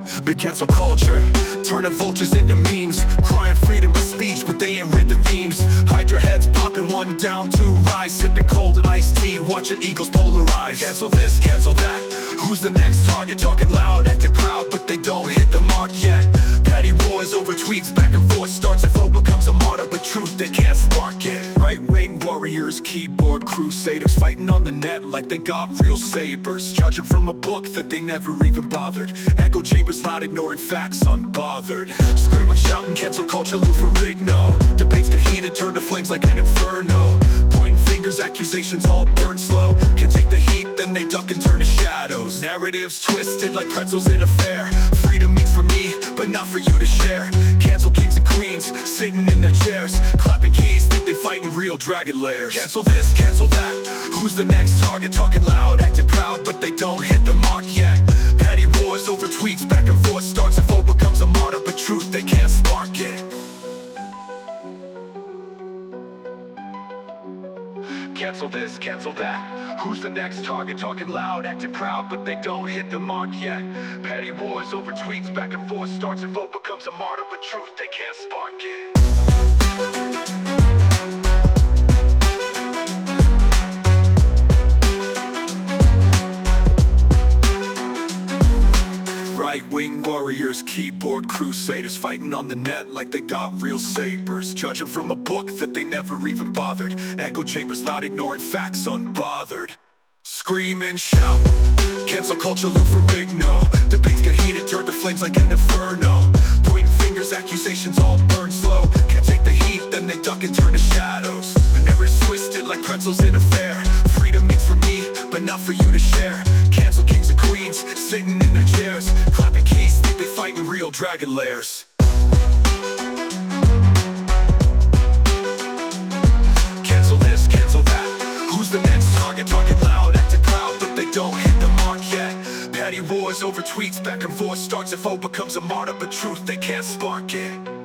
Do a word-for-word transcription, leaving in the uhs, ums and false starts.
Big cancel culture, turning vultures into memes. Crying freedom of speech, but they ain't read the themes. Hydra heads popping, one down, two rise. Sipping cold and iced tea, watching eagles polarize. Cancel this, cancel that. Who's the next target? Talking loud, acting proud, but they don't hit the mark yet. Petty wars over tweets, back and forth. Starts and foe becomes a martyr, but truth they can't spark it. Right-wing warriors, keyboard crusaders, fighting on the net like they got real sabers. Judging from a book that they never even bothered. Echo chambers not ignoring facts unbothered. Screaming, shouting, cancel culture, Lou Ferrigno. Debates get heated, turn to flames like an inferno. Pointing fingers, accusations all burn slow. Can take the heat, then they duck and turn to shadows. Narratives twisted like pretzels in a fair. Freedom means for me, but not for you to share. Cancel kings and queens, sitting in their chairs. Clapping keys, think they fighting real dragon lairs. Cancel this, cancel that. Who's the next target? Talking loud, acting proud, but they don't hit the mark yet. Petty wars over tweets, back and forth. Starts and foe becomes a martyr, but truth they can't spark it. Cancel this, cancel that. Who's the next target? Talking loud, acting proud, but they don't hit the mark yet. Petty wars over tweets, back and forth. Starts and vote becomes a martyr, but truth they can't spark it. Right-wing warriors, keyboard crusaders, fighting on the net like they got real sabers. Judging from a book that they never even bothered. Echo chambers not ignoring facts unbothered. Scream and shout, cancel culture, Lou Ferrigno. Debates get heated, turn to flames like an inferno. Pointing fingers, accusations all burn slow. Can't take the heat, then they duck and turn to shadows. My nerves twisted like pretzels in a fair. Freedom means for me, but not for you to share. Cancel kings and queens, sitting in their chairs. Clapping keys, think they fighting real dragon lairs. Cancel this, cancel that. Who's the next target? Talking loud, acting proud, but they don't hit the mark yet. Petty wars over tweets, back and forth. Starts and foe becomes a martyr, but truth they can't spark it.